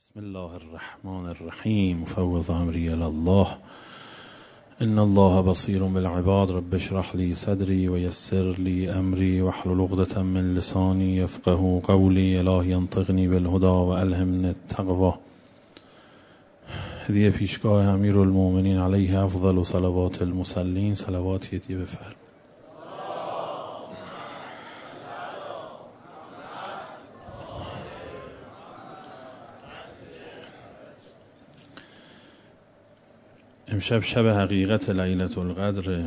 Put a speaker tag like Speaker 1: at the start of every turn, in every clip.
Speaker 1: بسم الله الرحمن الرحیم فوض امری الی الله ان الله بصیر بالعباد رب اشرح لی صدری و یسر لی امری واحلل عقدة من لسانی یفقهوا قولی الهی انطقنی بالهدی و الهمنی التقوی. هدیه پیشگاه امیرالمومنین علیه افضل صلوات المصلین. صلواتی هدیه بفرمایید. امشب شب حقیقت لیلة القدر.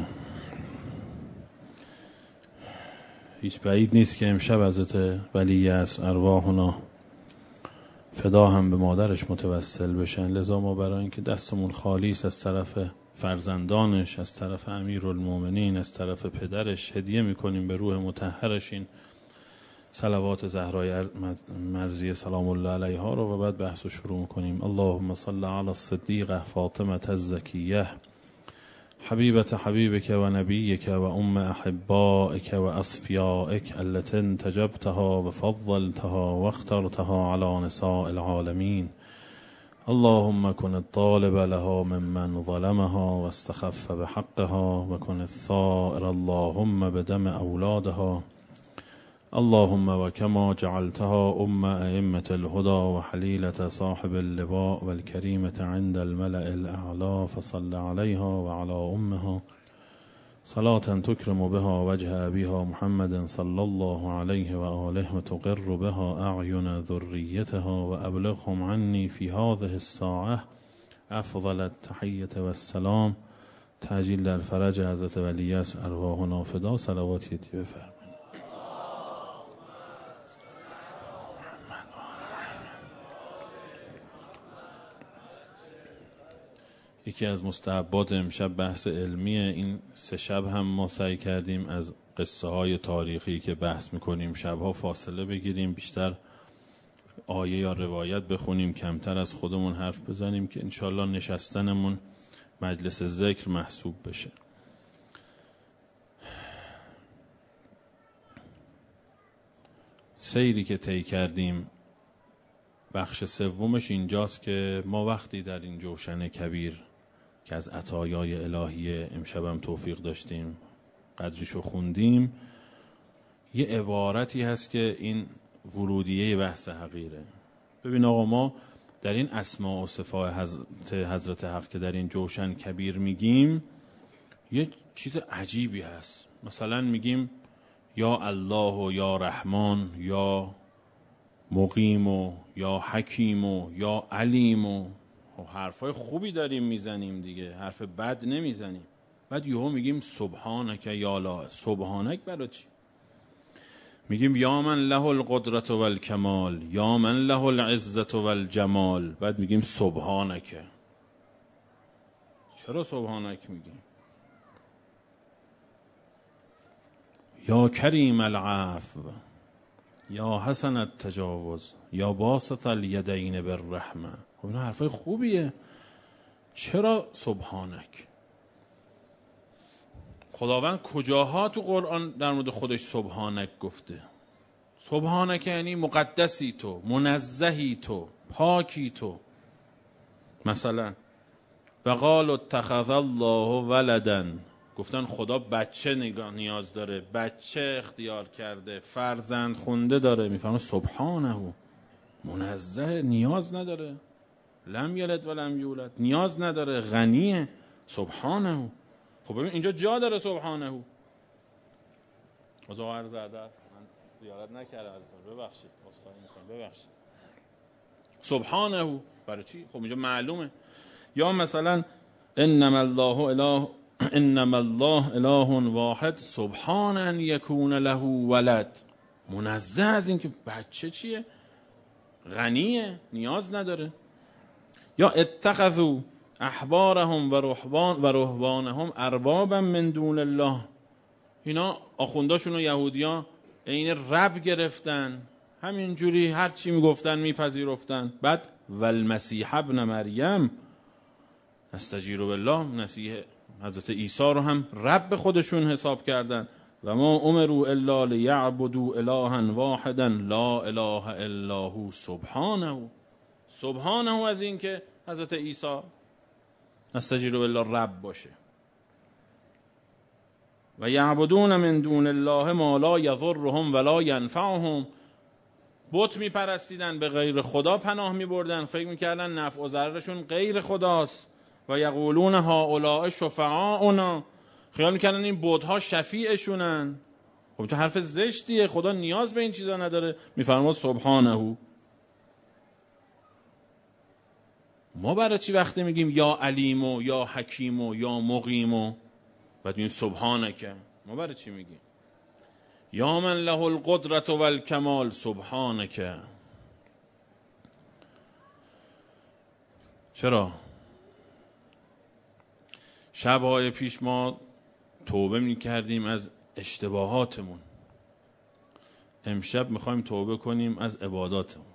Speaker 1: هیچ بعید نیست که امشب حضرت ولی عصر ارواحنا فدا هم به مادرش متوسل بشن. لذا ما برای اینکه دستمون خالی است از طرف فرزندانش، از طرف امیرالمومنین، از طرف پدرش، هدیه میکنیم به روح مطهرش این صلوات زهرای مرضیه سلام الله علیها رو و بعد بحث رو شروع میکنیم. اللهم صل علی الصدیقه فاطمه الزکیه حبیبت حبیبک و نبیک و ام احبائک و اصفیائک التي انتجبتها و فضلتها و اخترتها علی نساء العالمین. اللهم كن الطالب لها ممن ظلمها واستخف بحقها و كن الثائر اللهم بدم اولادها. اللهم وكما جعلتها ائمة الهدى وحليلة صاحب اللواء والكريمة عند الملأ الأعلى فصل عليها وعلى أمها صلاة تكرم بها وجه أبيها محمد صلى الله عليه وآله وتقر بها أعين ذريتها وأبلغهم عني في هذه الساعة أفضل التحية والسلام. تعجیل در فرج حضرت ولی عصر ارواحنا فدا. صلواتی بفرمایید. یکی از مستحبات امشب بحث علمیه. این 3 شب هم ما سعی کردیم از قصه های تاریخی که بحث میکنیم شبها فاصله بگیریم، بیشتر آیه یا روایت بخونیم، کمتر از خودمون حرف بزنیم که انشالله نشستنمون مجلس ذکر محسوب بشه. سیری که طی کردیم بخش سومش اینجاست که ما وقتی در این جوشن کبیر که از عطایای الهیه امشبم توفیق داشتیم قدریشو خوندیم، یه عبارتی هست که این ورودیه بحث حقیره. ببین آقا، ما در این اسماء و صفات حضرت حق که در این جوشن کبیر میگیم یه چیز عجیبی هست. مثلا میگیم یا الله و یا رحمان یا مقیم و یا حکیم و یا علیم و حرفای خوبی داریم میزنیم دیگه، حرف بد نمیزنیم. بعد یهو میگیم سبحانک یا لا. سبحانک برای چی؟ میگیم یا من له القدرت و الکمال یا من له العزت و الجمال. بعد میگیم سبحانک. چرا سبحانک میگیم؟ یا کریم العفو یا حسن التجاوز یا باسط الیدین بالرحمه. خب اینا حرفای خوبیه، چرا سبحانک؟ خداوند کجاها تو قرآن در مورد خودش سبحانک گفته؟ سبحانک یعنی مقدسی تو، منزهی تو، پاکی تو. مثلا وقالوا اتخذ الله ولدا، گفتن خدا بچه نیاز داره، بچه اختیار کرده، فرزند خونده داره. میفهمه سبحانه، منزه، نیاز نداره. لم یلد و لم یولد، نیاز نداره، غنیه. سبحانه. خب ببین اینجا جا داره سبحانه. از آقا زاده من زیارت نکرده عزیزان، ببخشید، ببخشید. سبحانه برای چی؟ خب اینجا معلومه. یا مثلا انما الله اله واحد سبحان ان یکون له ولد. منزه از این که بچه چیه؟ غنیه، نیاز نداره. یا اتخذوا احبارهم و رهبانهم اربابا من دون الله. اینا آخونداشون و یهودیان این رب گرفتن، همینجوری هر چی میگفتن میپذیرفتن. بعد والمسیح ابن مریم استجیر بالله، مسیح حضرت عیسی رو هم رب خودشون حساب کردن. و ما امروا الا لیعبدوا الها واحدا لا اله الا هو سبحانه. سبحانه از این که حضرت عیسی نستجیر بالله رب باشه. و یعبدون من دون الله ما لا یضرهم ولا ینفعهم، بت میپرستیدن، به غیر خدا پناه میبردن، فکر میکردن نفع و ضررشون غیر خداست. و یقولون هؤلاء شفعاؤنا، خیال میکردن این بت‌ها شفیعشونن. خب تو حرف زشتیه، خدا نیاز به این چیزا نداره. میفرماد سبحانه. ما برای چی وقتی میگیم یا علیمو یا حکیمو یا مقیمو بعد این سبحانکه، ما برای چی میگیم؟ یا من له القدرت و الکمال سبحانکه. چرا؟ شب‌های پیش ما توبه میکردیم از اشتباهاتمون، امشب میخوایم توبه کنیم از عباداتمون.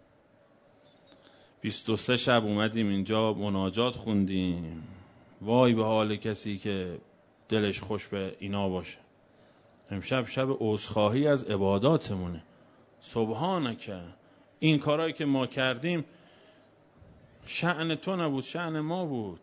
Speaker 1: 23 شب اومدیم اینجا مناجات خوندیم، وای به حال کسی که دلش خوش به اینا باشه. امشب شب عذرخواهی از عباداتمونه. سبحانکه، این کارهایی که ما کردیم شأن تو نبود، شأن ما بود،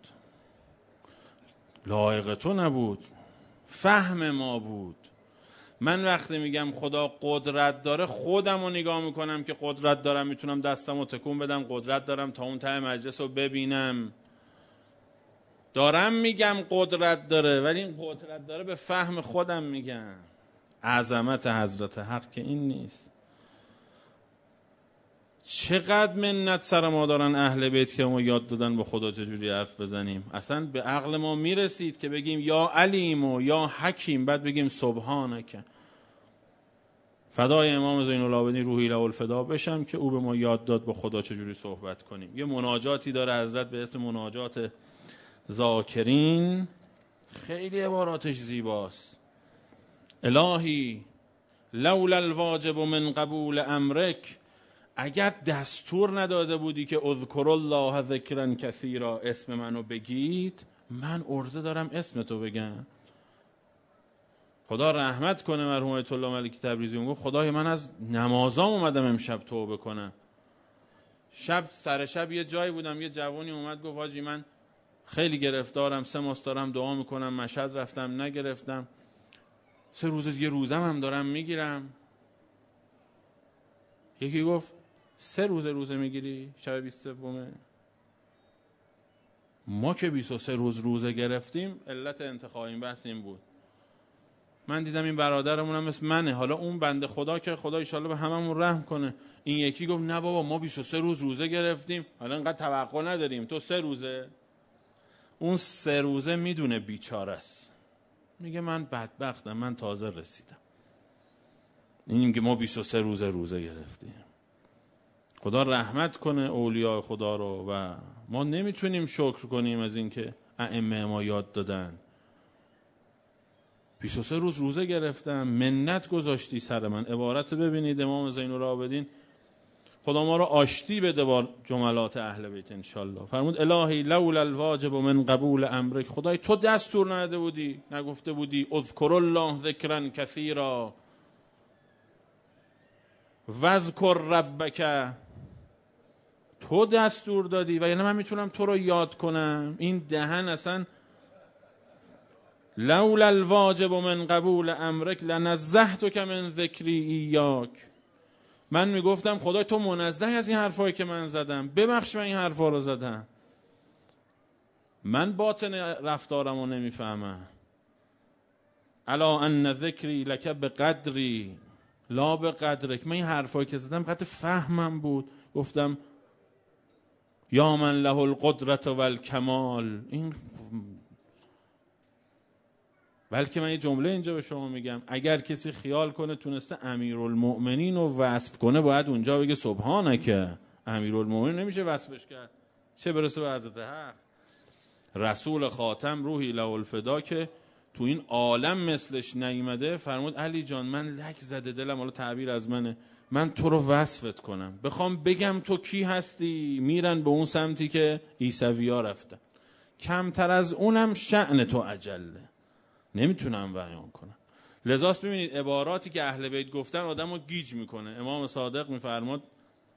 Speaker 1: لایق تو نبود، فهم ما بود. من وقتی میگم خدا قدرت داره خودم رو نگاه میکنم که قدرت دارم، میتونم دستم رو تکون بدم، قدرت دارم تا اون ته مجلس رو ببینم. دارم میگم قدرت داره، ولی این قدرت داره به فهم خودم میگم. عظمت حضرت حق که این نیست. چقدر منت سر ما دارن اهل بیت که ما یاد دادن با خدا چجوری حرف بزنیم. اصلا به عقل ما میرسید که بگیم یا علیم و یا حکیم، بعد بگیم سبحانک. فدای امام زین العابدین روحی له الفدا بشم که او به ما یاد داد با خدا چجوری صحبت کنیم. یه مناجاتی داره حضرت به اسم مناجات ذاکرین، خیلی عباراتش زیباست. الهی لولا الواجب من قبول امرک، اگر دستور نداده بودی که اذکر الله ذکرا کثیرا، اسم منو بگید، من عرضه دارم اسم تو بگم. خدا رحمت کنه مرحوم آیت الله ملکی تبریزی، میگه خدای من از نمازام اومدم امشب توبه کنم. شب سر شب یه جایی بودم، یه جوانی اومد گفت حاجی من خیلی گرفتارم، 3 ماه دارم دعا میکنم، مشهد رفتم نگرفتم، 3 روز یه روزم هم دارم میگیرم. یکی گفت 3 روزه میگیری؟ شب 23 ما که 23 روزه گرفتیم. علت انتخاب این بحث این بود، من دیدم این برادرمون هم مثل منه، حالا اون بنده خدا که خدا ایشالله به هممون رحم کنه. این یکی گفت نه بابا ما 23 روزه گرفتیم، حالا اینقدر توقع نداریم، تو 3 روزه. اون 3 روزه میدونه بیچاره است، میگه من بدبختم، من تازه رسیدم. این که ما 23 روزه گرفتیم. خدا رحمت کنه اولیاء خدا رو و ما نمیتونیم شکر کنیم از این که ائمه ما یاد دادن. 23 روزه گرفتم، منت گذاشتی سر من. عبارت ببینید امام زین العابدین، خدا ما رو آشتی بده با جملات اهل بیت انشالله. فرمود الهی لولا الواجب من قبول امرک، خدای تو دستور نداده بودی، نگفته بودی اذکر الله ذکرا کثیرا واذکر ربک، تو دستور دادی و یعنی من میتونم تو رو یاد کنم. این دهن اصلا لولا الواجب من قبول امرک لنزهتک من ذکری ایاک، من میگفتم خدای تو منزه از این حرفایی که من زدم، ببخش من این حرفا رو زدم، من باطن رفتارم رو نمیفهمم. الا ان ذکری لک بقدری لا بقدرک، من این حرفایی که زدم قدر فهمم بود. گفتم یا من له القدرت و الکمال. این بلکه من یه جمله اینجا به شما میگم، اگر کسی خیال کنه تونسته امیرالمؤمنین رو وصف کنه باید اونجا بگه سبحانکه. امیرالمؤمنین نمیشه وصفش کرد، چه برسه به حضرت حق رسول خاتم روحی له الفدا که تو این عالم مثلش نیامده. فرمود علی جان من لک زده دلم، حالا تعبیر از منه، من تو رو وصفت کنم، بخوام بگم تو کی هستی، میرن به اون سمتی که عیسوی‌ها رفتن. کمتر از اونم شأن تو عجله، نمیتونم بیان کنم. لذاست ببینید عباراتی که اهل بیت گفتن آدمو گیج میکنه. امام صادق میفرماد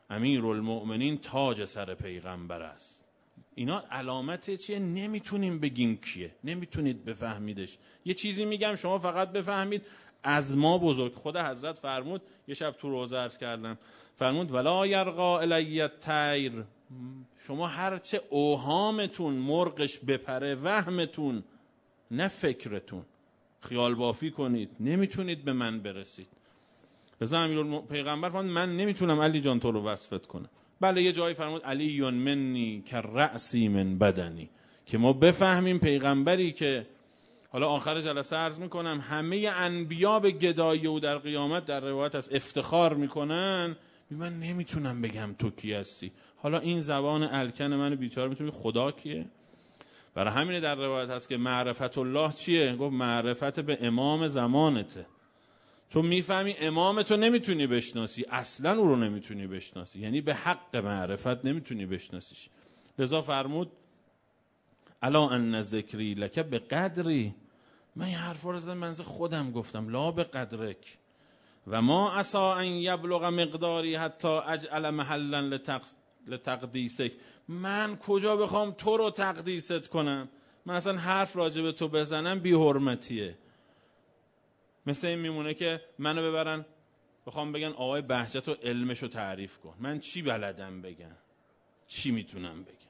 Speaker 1: امیرالمؤمنین تاج سر پیغمبر است. اینا علامت چیه؟ نمیتونیم بگیم کیه، نمیتونید بفهمیدش. یه چیزی میگم شما فقط بفهمید از ما بزرگ. خود حضرت فرمود، یه شب تو روزه عرض کردم، فرمود ولا یرقا الی الطیر، شما هرچه اوهامتون مرغش بپره، وهمتون نه فکرتون، خیال بافی کنید، نمیتونید به من برسید. لذا پیغمبر فرمود من نمیتونم علی جان تو رو وصفت کنم. بله یه جایی فرمود علی منی که رأسی من بدنی، که ما بفهمیم پیغمبری که حالا آخر جلسه عرض میکنم همه انبیا به گدایی او در قیامت در روایت از افتخار میکنن، من نمیتونم بگم تو کی هستی. حالا این زبان الکن من بیچاره میتونی خدا کیه؟ برای همین در روایت هست که معرفت الله چیه؟ گفت معرفت به امام زمانته. چون میفهمی امامتو نمیتونی بشناسی، اصلا او رو نمیتونی بشناسی، یعنی به حق معرفت نمیتونی بشناسیش. لذا فرمود الا ان ذکری لک به قدری، من این حرفا رو زدم منزه خودم گفتم، لا به قدرک و ما عسا ان یبلغ مقداری حتی اجعل محلا لتقدیسک، من کجا بخوام تو رو تقدیست کنم؟ من اصلا حرف راجع به تو بزنم بی حرمتیه. مثل این میمونه که منو ببرن بخوام بگن آقای بهجت رو علمشو تعریف کن، من چی بلدم بگم؟ چی میتونم بگم؟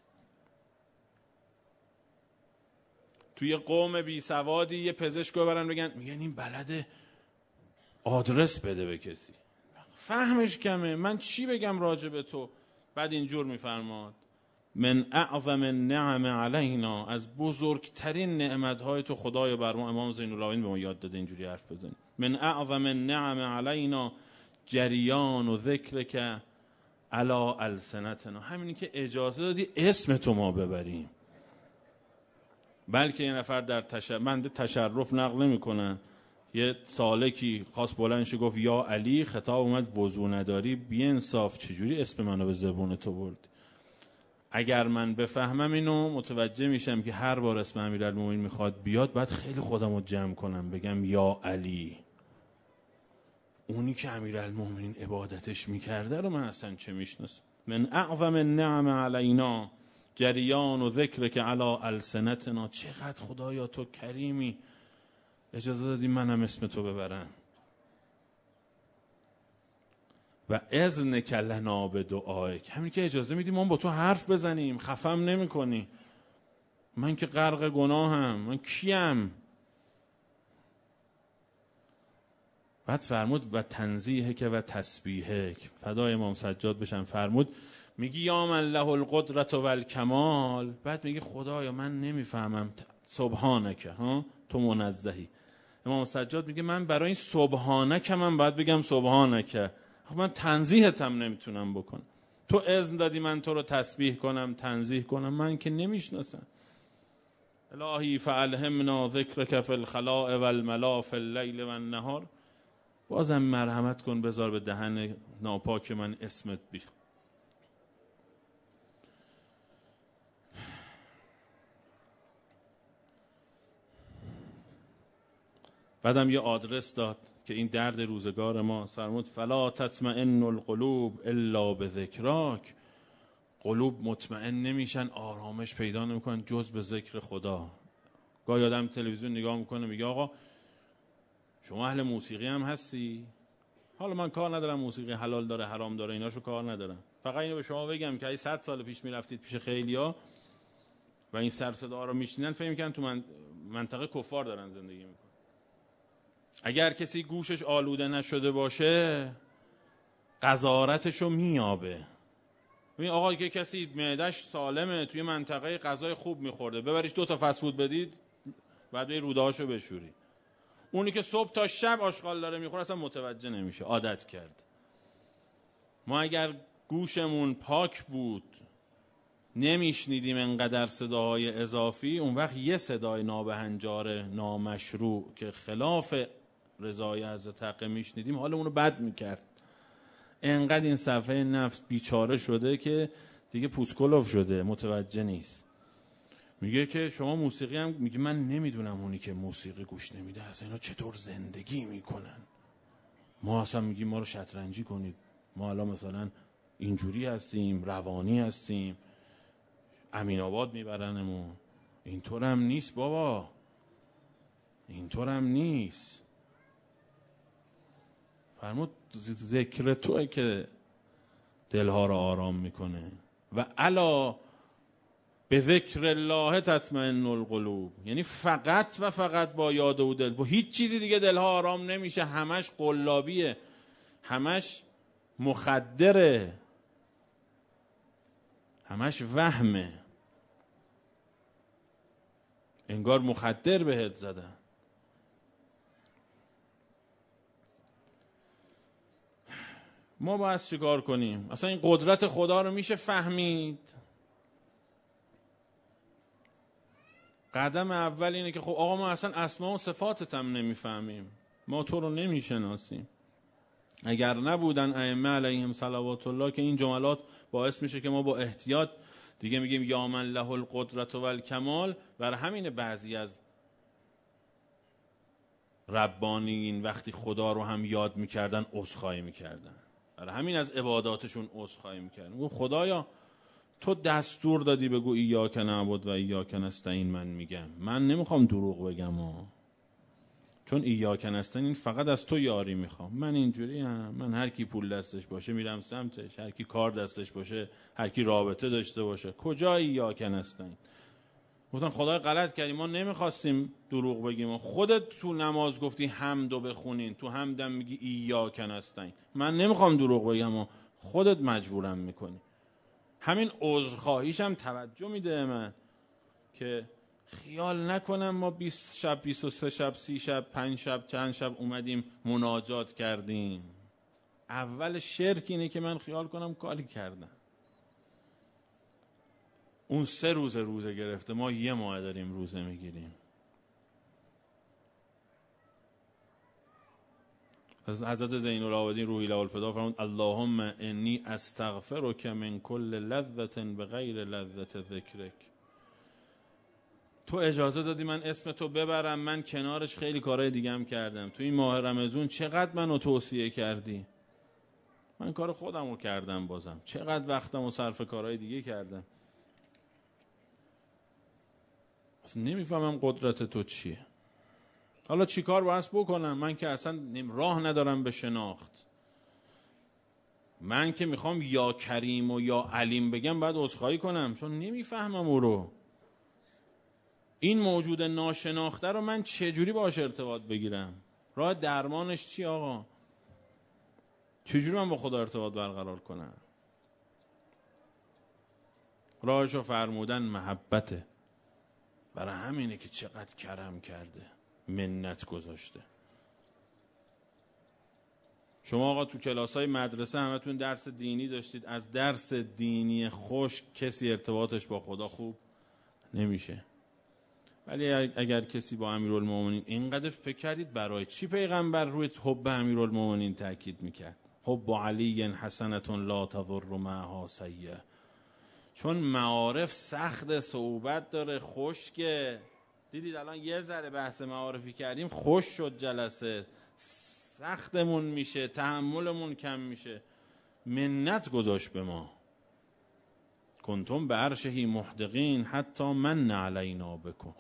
Speaker 1: توی قوم بی سوادی یه پزشک رو ببرن بگن، میگن این بلده آدرس بده به کسی، فهمش کمه، من چی بگم راجع به تو؟ بعد اینجور میفرماد من اعظم النعم علینا، از بزرگترین نعمتهای تو خدای بر ما. امام زین العابدین به ما یاد داده اینجوری حرف بزنیم. من اعظم النعم علینا جریان و ذکرک علی السنتنا، همینی که اجازه دادی اسم تو ما ببریم. بلکه یه نفر در من تشرف نقل نمی کنن، یه سالکی خواست بلندش گفت یا علی، خطاب اومد وضو نداری، بی انصاف چجوری اسم منو به زبون تو برد؟ اگر من بفهمم اینو متوجه میشم که هر بار اسم امیرالمومنین میخواد بیاد باید خیلی خودم رو جمع کنم بگم یا علی. اونی که امیرالمومنین عبادتش میکرده رو من اصلا چه میشناسم؟ من اعظم النعم علینا جریان و ذکر که علی السنتنا، چقدر خدایا تو کریمی، اجازه دادی منم اسم تو ببرم. و اذنک لنا به دعایک، همین که اجازه میدی ما با تو حرف بزنیم، خفم نمی کنی. من که غرق گناهم، من کیم؟ بعد فرمود و تنزیهک و تسبیحک، فدای امام سجاد بشن، فرمود میگی یا من له القدرت و الکمال، بعد میگی خدایا من نمیفهمم سبحانک، ها تو منزهی. امام سجاد میگه من برای این سبحانک من باید بگم سبحانک، من تنزیهتم نمیتونم بکنم. تو اذن دادی من تو رو تسبیح کنم تنزیه کنم، من که نمیشناسم. الهی فالهمنا ذکرک فی الخلاء والملا فی اللیل والنهار، بازم مرحمت کن بذار به دهن ناپاک من اسمت بی. بعدم یه آدرس داد که این درد روزگار ما، فرمود فلا تطمئن القلوب الا بذکراک، قلوب مطمئن نمیشن، آرامش پیدا نمیکنن جز به ذکر خدا. گاهی آدم تلویزیون نگاه میکنه میگه آقا شما اهل موسیقی هم هستی؟ حالا من کار ندارم موسیقی حلال داره حرام داره ایناشو کار ندارم، فقط اینو به شما بگم که اگه 100 سال پیش میرفتید پیش خیلیا و این سر صدا رو میشنیدن فکر میکنن تو منطقه کفار دارن زندگی میکنن. اگر کسی گوشش آلوده نشده باشه قذارتشو میابه. ببین آقا که کسی معده‌اش سالمه توی منطقه غذای خوب میخورده، ببریش 2 تا فست فود بدید بعد به رودهاشو بشوری. اونی که صبح تا شب آشغال داره میخوره اصلا متوجه نمیشه، عادت کرد. ما اگر گوشمون پاک بود نمیشنیدیم انقدر صداهای اضافی، اون وقت یه صدای نابهنجار نامشروع که خلاف رضای حضرت حق میشنیدیم حالمون رو بد میکرد. انقدر این صفحه نفس بیچاره شده که دیگه پوسکلوف شده، متوجه نیست. میگه که شما موسیقی هم، میگه من نمیدونم اونی که موسیقی گوش نمیده اصلا اینا چطور زندگی میکنن. ما اصلا میگیم ما رو شطرنجی کنید، ما الان مثلا اینجوری هستیم، روانی هستیم، امین آباد میبرنمون. اینطور هم نیست بابا، اینطور هم نیست. فرمود ذکر توئه که دلها را آرام میکنه. و الا به ذکر الله تطمئن القلوب، یعنی فقط و فقط با یاد او دل، با هیچ چیزی دیگه دلها آرام نمیشه. همش قلابیه، همش مخدره، همش وهمه، انگار مخدر بهت زدن. ما باید چیکار کنیم؟ اصلا این قدرت خدا رو میشه فهمید؟ قدم اول اینه که خب آقا ما اصلا اسما و صفاتت هم نمیفهمیم، ما تو رو نمیشناسیم. اگر نبودن ائمه علیهم صلوات الله که این جملات باعث میشه که ما با احتیاط دیگه میگیم یا من له القدرت و الکمال. بر همین بعضی از ربانیین وقتی خدا رو هم یاد میکردن عذرخواهی میکردن، برای همین از عباداتشون عذرخواهی میکردن. میگم خدایا تو دستور دادی بگو ایاک نعبد و ایاک نستعین. من میگم من نمیخوام دروغ بگم چون ایاک نستعین فقط از تو یاری میخوام. من اینجوری هم، من هر کی پول دستش باشه میرم سمتش، هر کی کار دستش باشه، هر کی رابطه داشته باشه. کجا ایاک نستعین؟ گفتن خدای غلط کردیم، ما نمیخواستیم دروغ بگیم. خودت تو نماز گفتی حمدو بخونین، تو حمدم میگی ایاک نستعین. من نمیخوام دروغ بگم خودت مجبورم میکنی. همین عذرخواهیشم توجه میده من که خیال نکنم ما 20 شب 23 شب 30 شب 5 شب چند شب اومدیم مناجات کردیم. اول شرک اینه که من خیال کنم کاری کردم. اون 3 روزه گرفته، ما 1 ماه داریم روزه میگیریم. از حضرت زین العابدین روحی له الفدا فرمود اللهم انی استغفرک من کل لذة بغیر لذة ذکرک. تو اجازه دادی من اسم تو ببرم، من کنارش خیلی کارهای دیگه هم کردم. تو این ماه رمضان چقدر منو توصیه کردی، من کار خودم رو کردم، بازم چقدر وقتم رو صرف کارهای دیگه کردم. اصلا نمیفهمم قدرت تو چیه. حالا چی کار باید بکنم؟ من که اصلا راه ندارم به شناخت. من که میخوام یا کریم و یا علیم بگم باید عذرخواهی کنم چون نمیفهمم او رو. این موجود ناشناخته رو من چجوری باهاش ارتباط بگیرم؟ راه درمانش چی آقا؟ چجوری من با خدا ارتباط برقرار کنم؟ راهشو فرمودن محبته. برای همینه که چقدر کرم کرده، منت گذاشته. شما آقا تو کلاسای مدرسه همتون درس دینی داشتید، از درس دینی خوش کسی ارتباطش با خدا خوب نمیشه. ولی اگر کسی با امیرالمومنین اینقدر فکر کردید برای چی پیغمبر روی حب امیرالمومنین تاکید میکرد؟ حب علی حسنة لا تضر معها سیئة. چون معارف سخت، صعوبت داره، خشکه. دیدید الان یه ذره بحث معارفی کردیم خوش شد جلسه، سختمون میشه، تحملمون کم میشه. منت گذاشت به ما. کنتم به عرشه محدقین حتی من علینا بکن.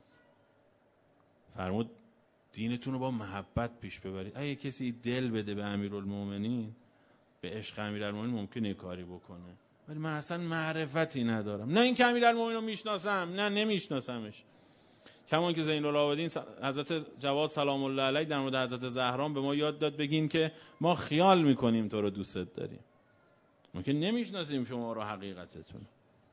Speaker 1: فرمود دینتون رو با محبت پیش ببرید. اگه کسی دل بده به امیرالمومنین، به عشق امیرالمومنین، ممکنه کاری بکنه، ولی من اصلا معرفتی ندارم. نه این که امیرالمومنین رو میشناسم، نه نمیشناسمش. کمان که زین العابدین حضرت جواد سلام الله علیه در مورد حضرت زهرا به ما یاد داد بگین که ما خیال میکنیم تو رو دوست داریم، ما که نمیشناسیم شما رو حقیقتتون.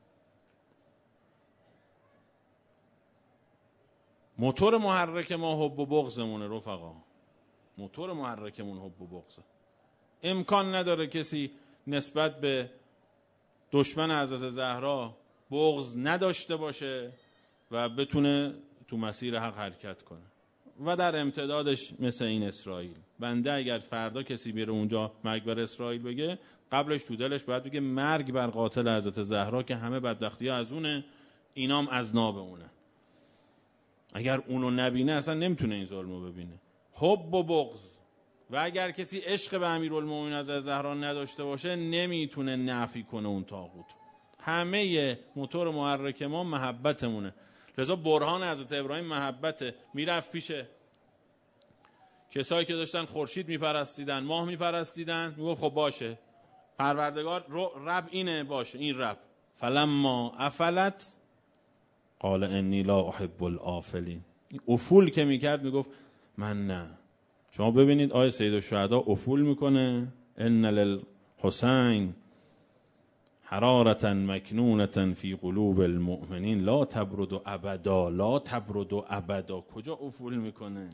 Speaker 1: موتور محرک ما حب و بغضمونه رفقا. موتور محرکمون حب و بغضه. امکان نداره کسی نسبت به دشمن حضرت زهرا بغض نداشته باشه و بتونه تو مسیر حق حرکت کنه. و در امتدادش مثل این اسرائیل، بنده اگر فردا کسی بیره اونجا مرگ بر اسرائیل بگه، قبلش تو دلش باید بگه مرگ بر قاتل حضرت زهرا که همه بدبختی ها از اونه، اینام از ناب اونه. اگر اونو نبینه اصلا نمیتونه این ظلمو ببینه. حب و بغض و اگر کسی عشق به امیرالمومنین از زهرا نداشته باشه نمیتونه نفی کنه اون طاغوت. همه موتور محرک ما محبتمونه. لذا برهان حضرت ابراهیم محبته. میرفت پیش کسایی که داشتن خورشید میپرستیدن، ماه میپرستیدن، میگفت خب باشه پروردگار رب اینه، باشه این رب. فلما افلت قال انی لا احب الافلین. این افول که میکرد میگفت من نه. شما ببینید آیه سید الشهدا افول میکنه ان للحسین حرارة مکنونة فی قلوب المؤمنین لا تبرد ابدا لا تبرد ابدا. کجا افول میکنه؟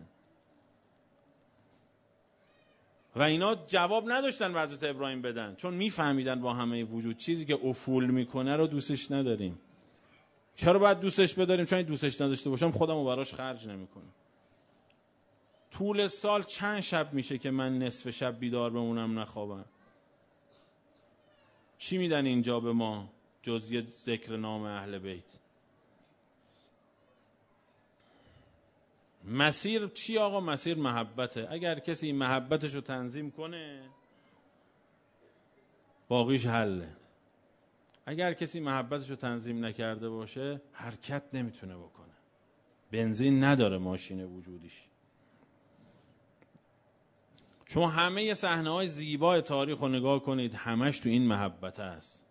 Speaker 1: و اینا جواب نداشتن به حضرت ابراهیم بدن، چون میفهمیدن با همه وجود چیزی که افول میکنه رو دوستش نداریم. چرا باید دوستش بداریم؟ چون دوستش نداشته باشم خودم رو براش خرج نمیکنم. طول سال چند شب میشه که من نصف شب بیدار بمونم نخوابم؟ چی میدن اینجا به ما جز یه ذکر نام اهل بیت؟ مسیر چی آقا؟ مسیر محبته. اگر کسی محبتشو تنظیم کنه باقیش حله. اگر کسی محبتشو تنظیم نکرده باشه حرکت نمیتونه بکنه. بنزین نداره ماشین وجودیش. شما همه صحنه‌های زیبای تاریخ رو نگاه کنید، همش تو این محبت است.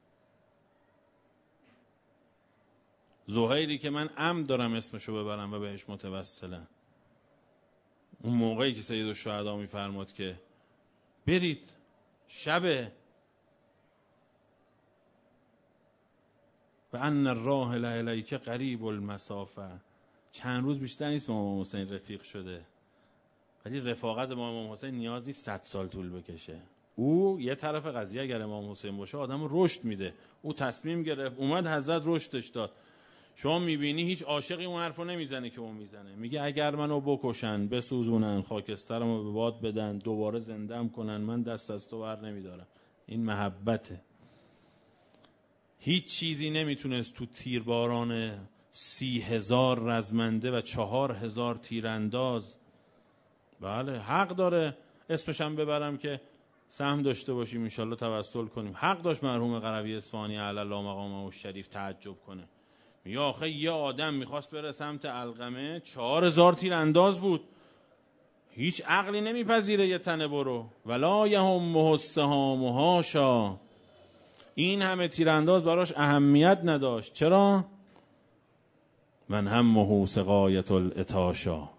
Speaker 1: زهیری که من عمد دارم اسمشو ببرم و بهش متوسلم، اون موقعی که سید الشهدا میفرماد که برید شبه و ان الراحل الیک قریب المسافه، چند روز بیشتر نیست با امام حسین رفیق شده، ولی رفاقت با امام حسین نیاز نیست 100 سال طول بکشه. او یه طرف قضیه اگر امام حسین باشه آدم رشد میده. او تصمیم گرفت اومد حضرت رشدش داد. شما میبینی هیچ عاشقی اون حرفو نمیزنه که اون میزنه. میگه اگر منو بکشن، بسوزونن، خاکسترمو به باد بدن، دوباره زنده‌ام کنن، من دست از تو بر نمیدارم. این محبته. هیچ چیزی نمیتونست تو تیرباران 30,000 رزمنده و 4,000 تیرانداز، بله حق داره اسمشم ببرم که سهم داشته باشیم انشالله توسل کنیم، حق داشت مرحوم قروی اصفهانی علی الله مقامه الشریف تعجب کنه. میگه آخه یه آدم میخواست بره سمت علقمه 4,000 تیرانداز بود، هیچ عقلی نمیپذیره یه تنه برو. ولا یهمه السهام هاشا، این همه تیرانداز براش اهمیت نداشت. چرا؟ من همه سقایة العطاشا،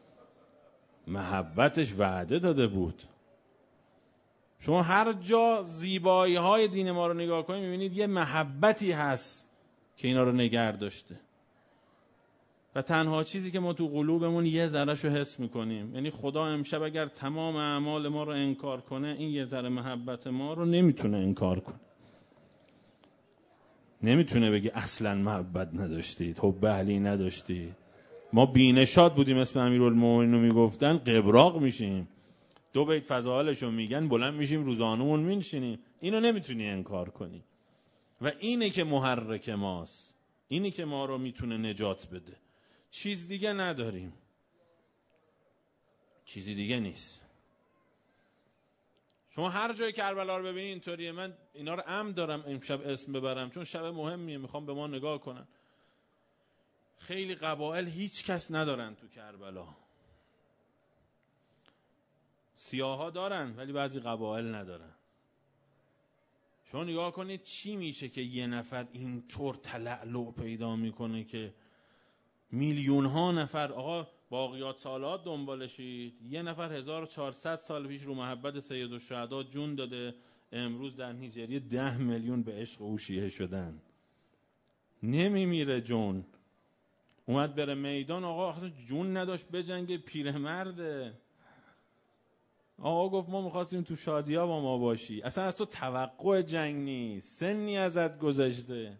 Speaker 1: محبتش وعده داده بود. شما هر جا زیبایی های دین ما رو نگاه کنید میبینید یه محبتی هست که اینا رو نگه داشته. و تنها چیزی که ما تو قلوبمون یه ذره‌شو حس میکنیم، یعنی خدا امشب اگر تمام اعمال ما رو انکار کنه، این یه ذره محبت ما رو نمیتونه انکار کنه. نمیتونه بگه اصلا محبت نداشتید، حب اهلی نداشتید. ما بینشاد بودیم اسم امیرالمومنین رو میگفتن قبراق میشیم، 2 بیت فضائلشو میگن بلند میشیم روزانمون مینشینیم. اینو نمیتونی انکار کنی و اینه که محرک ماست، اینه که ما رو میتونه نجات بده. چیز دیگه نداریم، چیزی دیگه نیست. شما هر جای کربلا رو ببینید اینطوریه. من اینا رو عمد دارم امشب اسم ببرم چون شب مهمیه، میخوام به ما نگاه کنن. خیلی قبایل هیچ کس ندارن تو کربلا. سیاها دارن ولی بعضی قبایل ندارن. شما نگاه کنید چی میشه که یه نفر اینطور تلألؤ پیدا میکنه که میلیون ها نفر، آقا باقیات سالات دنبالشید، یه نفر 1400 سال پیش رو محبت سید الشهدا جون داده، امروز در نیجریه 10 میلیون به عشق او شیعه شدن. نمیمیره جون، اومد بره میدان، آقا جون نداشت بجنگه، پیرمرده. آقا گفت ما میخواستیم تو شادیا با ما باشی، اصلا از تو توقع جنگ نیست، سنی ازت گذشته.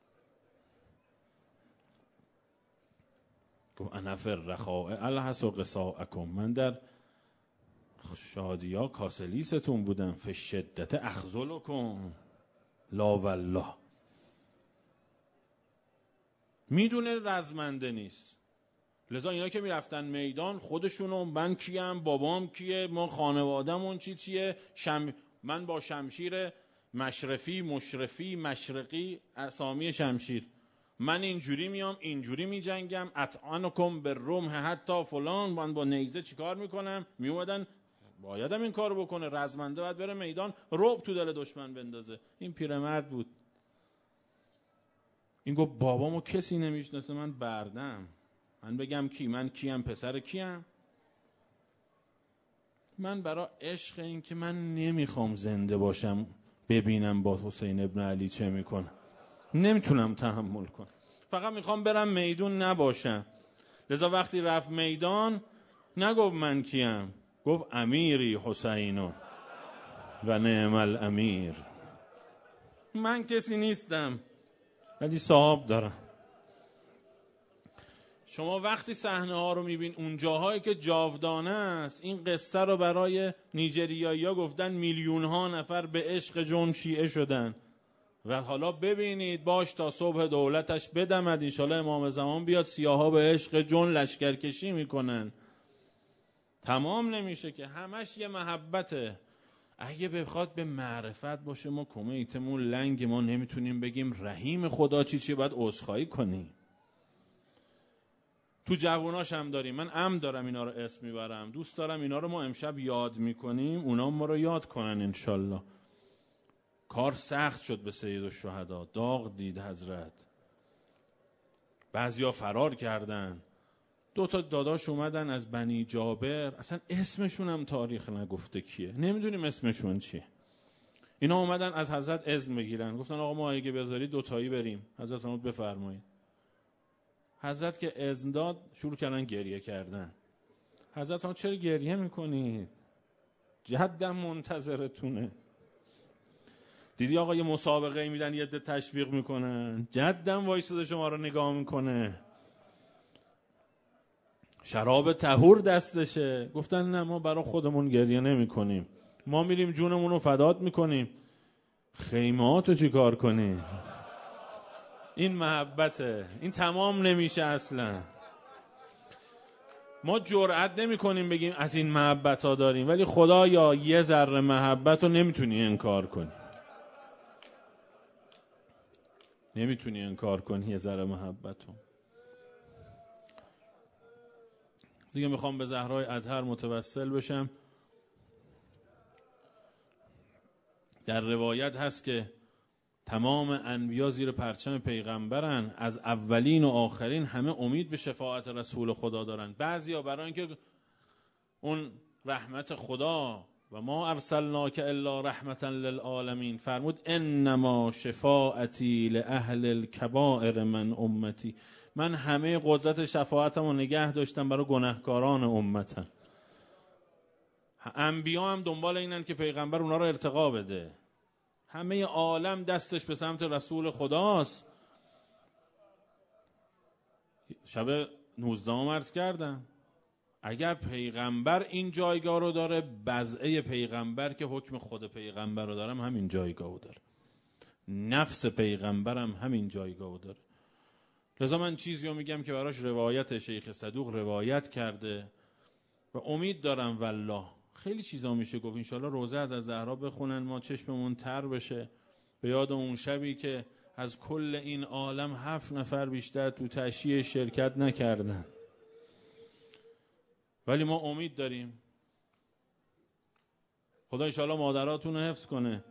Speaker 1: گفت انا فی الرخاء الحس قصاءکم، من در شادیا کاسلیستون بودم، فی الشدة اخذلکم لا والله. میدونه رزمنده نیست لذا اینا که میرفتن میدان خودشونو من کیم، بابام کیه، ما خانوادهمون چیه، من با شمشیر مشرفی، مشرفی، مشرقی، اسامی شمشیر، من اینجوری میام، اینجوری میجنگم، اطعنکم بالرمح حتی فلان، من با نیزه چیکار میکنم. میومدن بایدم این کارو بکنه، رزمنده باید بره میدان رعب تو دل دشمن بندازه. این پیرمرد بود، این گفت بابامو کسی نمیشناسه، من بردم، من بگم کی، من کیم، پسر کیم. من برای عشق این که من نمیخوام زنده باشم ببینم با حسین ابن علی چه میکنه، نمیتونم تحمل کنم، فقط میخوام برم میدون نباشم. لذا وقتی رفت میدان نگفت من کیم، گفت امیری حسینو و نعم الامیر، من کسی نیستم ولی صاحب دارم. شما وقتی صحنه ها رو میبین، اون جاهایی که جاودانه است، این قصه رو برای نیجریایی ها گفتن، میلیون ها نفر به عشق جون شیعه شدن و حالا ببینید باش تا صبح دولتش بدمد، انشالله امام زمان بیاد، سیاها به عشق جون لشکرکشی میکنن. تمام نمیشه که، همش یه محبته. اگه بخواد به معرفت باشه، ما کمیتمون لنگ، ما نمیتونیم بگیم رحیم خدا چی باید عذرخواهی کنیم. تو جووناش هم داریم، من دارم اینا رو اسم میبرم، دوست دارم اینا رو ما امشب یاد میکنیم، اونا ما رو یاد کنن انشالله. کار سخت شد به سید الشهدا، داغ دید حضرت، بعضیا فرار کردن. 2 داداش اومدن از بنی جابر، اصلا اسمشون هم تاریخ نگفته کیه، نمیدونیم اسمشون چیه. اینا اومدن از حضرت اذن بگیرن، گفتن آقا ما اگه بذارید 2 تایی بریم. حضرت فرمود بفرمایید. حضرت که اذن داد شروع کردن گریه کردن. حضرت فرمود چرا گریه میکنید؟ جدم منتظرتونه. دیدی آقا یه مسابقه میدن، یه عده تشویق میکنن، جدم وایساده شما رو نگاه میکنه، شراب طهور دستشه. گفتن نه، ما برای خودمون گریه نمی کنیم، ما میریم جونمون رو فدات میکنیم. خیماتو چی کار کنیم؟ این محبته، این تمام نمیشه اصلا. ما جرئت نمی کنیم بگیم از این محبت ها داریم، ولی خدا یا یه ذره محبت رو نمیتونی انکار کنی، نمیتونی انکار کنی یه ذره محبت رو. دیگه میخوام به زهرای اطهر متوسل بشم. در روایت هست که تمام انبیا زیر پرچم پیغمبرن، از اولین و آخرین همه امید به شفاعت رسول خدا دارن. بعضیا برای اینکه اون رحمت خدا، و ما ارسلناک الا رحمتا للعالمین، فرمود انما شفاعتی لاهل الکبائر من امتی، من همه قدرت شفاعتم رو نگه داشتم برای گناهکاران امتم. انبیا هم دنبال اینن که پیغمبر اونا رو ارتقا بده. همه عالم دستش به سمت رسول خداست. شب 19 عرض کردم، اگر پیغمبر این جایگاه رو داره، بضعه پیغمبر که حکم خود پیغمبر رو دارم همین جایگاه رو داره، نفس پیغمبرم همین جایگاه رو داره. لذا من چیزی رو میگم که براش روایت شیخ صدوق روایت کرده و امید دارم والله خیلی چیزا میشه گفت. انشالله روزه از زهرا بخونن، ما چشممون تر بشه به یاد اون شبی که از کل این عالم 7 نفر بیشتر تو تشییع شرکت نکردن، ولی ما امید داریم. خدا انشالله مادراتون رو حفظ کنه،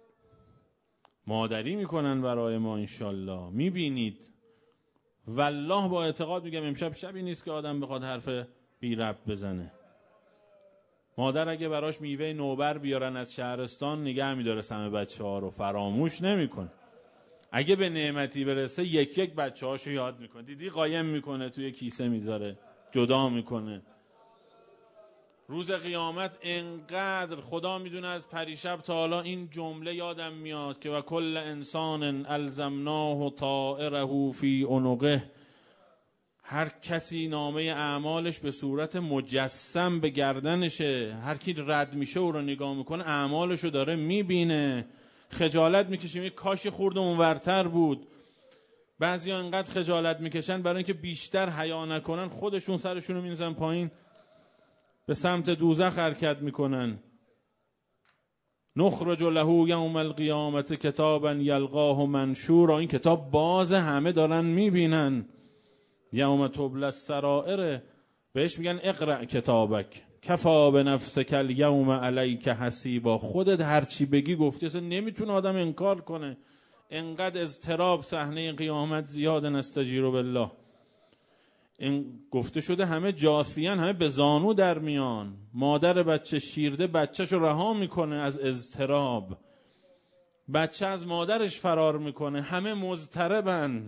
Speaker 1: مادری میکنن برای ما انشالله. میبینید والله با اعتقاد میگم امشب شبی نیست که آدم بخواد حرف بی ربط بزنه. مادر اگه براش میوه نوبر بیارن از شهرستان نگه میداره سم بچه ها رو، فراموش نمیکنه. اگه به نعمتی برسه یک بچه هاشو یاد میکنه. دیدی قایم میکنه توی کیسه میذاره، جدا میکنه. روز قیامت انقدر خدا میدونه، از پریشب تا حالا این جمله یادم میاد که و کل انسان الزمناه طائره فی عنقه، هر کسی نامه اعمالش به صورت مجسم به گردنشه، هر کی رد میشه او رو نگاه میکنه اعمالشو داره میبینه، خجالت میکشیم یک کاش خورده اونورتر بود. بعضیا انقدر خجالت میکشن برای اینکه بیشتر حیا نکنن خودشون سرشون رو می‌ریزن پایین، به سمت دوزخ حرکت میکنن. نخرج له یوم القیامت کتابا یلقاه منشورا، این کتاب باز، همه دارن میبینن. یوم تبلی السرائر، بهش میگن اقرأ کتابک کفا بنفسک الیوم علیک حسیبا. خودت هرچی بگی گفتی، اصلا نمیتونه آدم انکار کنه. انقدر اضطراب صحنه قیامت زیاده، نستجیر بالله. این گفته شده همه جاثیان، همه به زانو در میان. مادر بچه شیرده بچه‌شو رها میکنه از اضطراب، بچه از مادرش فرار میکنه، همه مضطربن،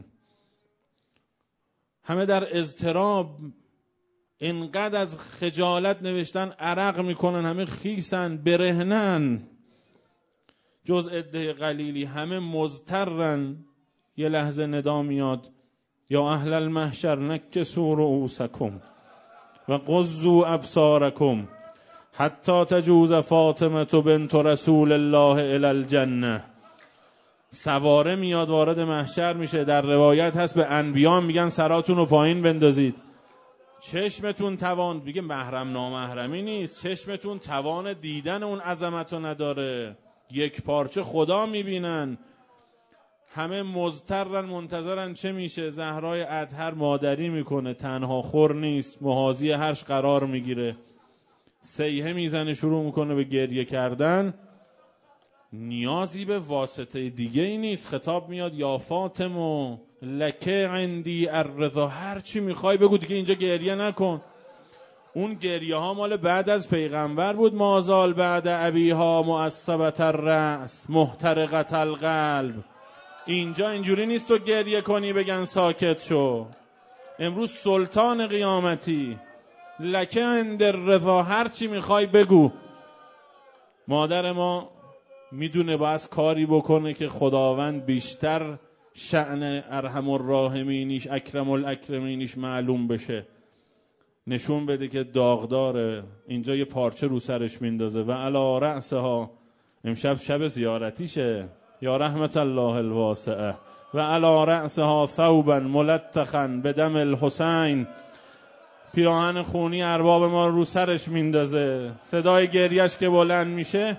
Speaker 1: همه در اضطراب. اینقدر از خجالت نوشتن عرق میکنن، همه خیسن، برهنن، جز عده قلیلی همه مضطرن. یه لحظه ندا میاد یا اهل المحشر نکسوا رؤوسکم و غضوا ابصارکم حتی تجوز فاطمه بنت رسول الله الی الجنه. سواره میاد وارد محشر میشه. در روایت هست به انبیا میگن سراتون رو پایین بندازید، چشمتون توان، میگه محرم نامحرمی نیست، چشمتون توان دیدن اون عظمت رو نداره، یک پارچه خدا میبینن. همه مضطرن، منتظرن چه میشه. زهرای اطهر مادری میکنه، تنها خور نیست، محاذی هرش قرار میگیره، صیحه میزنه، شروع میکنه به گریه کردن. نیازی به واسطه دیگه ای نیست. خطاب میاد یا فاطمه لکه عندی الرضا، هر چی میخوای بگو دیگه، اینجا گریه نکن. اون گریه ها مال بعد از پیغمبر بود. مازال بعد ابیها معصبت الرأس محترقت القلب. اینجا اینجوری نیست تو گریه کنی بگن ساکت شو. امروز سلطان قیامتی، لکه عند الرضا، هر چی میخوای بگو. مادر ما میدونه باید کاری بکنه که خداوند بیشتر شأن ارحم الراحمینیش، اکرم الاکرمینیش معلوم بشه، نشون بده که داغداره. اینجا یه پارچه رو سرش میندازه و علی رأسها، امشب شب زیارتیشه، یا رحمت الله الواسعه، و علی رأسها ثوبا ملتخا بدم الحسین، پیراهن خونی ارباب ما رو سرش میندازه. صدای گریش که بلند میشه.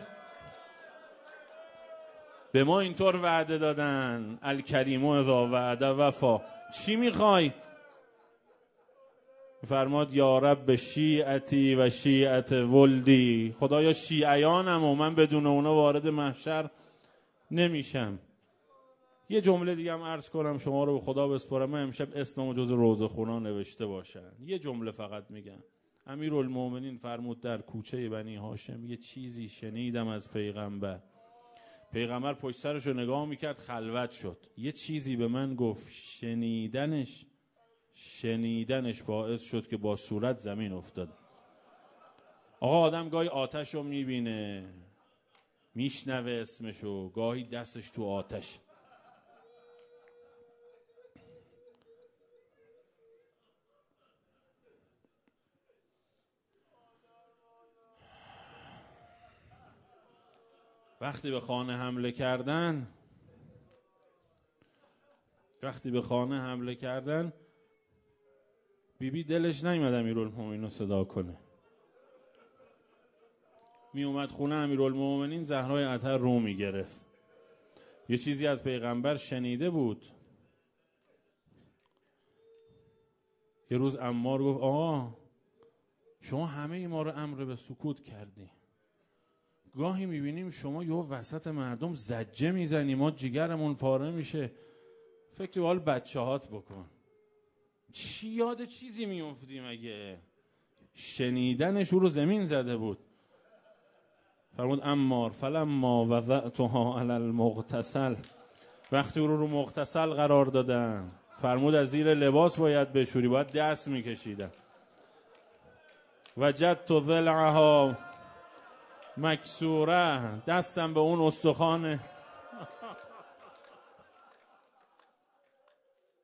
Speaker 1: به ما اینطور وعده دادن، الکریم اذا وعده وفا. چی میخوای؟ فرماد یا رب شیعتی و شیعت ولدی، خدایا شیعیانم و من بدون اونا وارد محشر نمیشم. یه جمله دیگه هم عرض کنم، شما رو به خدا بسپارم. من امشب اسممو جز روزه خونا نوشته باشن. یه جمله فقط میگم. امیرالمومنین فرمود در کوچه بنی هاشم یه چیزی شنیدم از پیغمبر. پیغمبر پشت سرش رو نگاه میکرد، خلوت شد. یه چیزی به من گفت، شنیدنش باعث شد که با صورت زمین افتاد. آقا آدم گاهی آتش رو میبینه، میشنوه اسمشو، گاهی دستش تو آتش. وقتی به خانه حمله کردن بیبی دلش نیومد امیرالمومنین رو صدا کنه. می اومد خونه امیرالمومنین، زهرای اطهر رو می گرفت. یه چیزی از پیغمبر شنیده بود. یه روز عمار گفت آقا شما همه ما رو امر به سکوت کردی، گاهی میبینیم شما یه وسط مردم زجه میزنی، ما جگرمون پاره میشه. فکر به حال بچه هات بکن. چی یاد چیزی میافتیم اگه شنیدنش رو زمین زده بود. فرمود عمار فلما وضعتها علی المغتسل، وقتی رو مغتسل قرار دادن، فرمود از زیر لباس باید بشوری، باید دست میکشیدن. وجدت ضلعها مکسوره، دستم به اون استخوان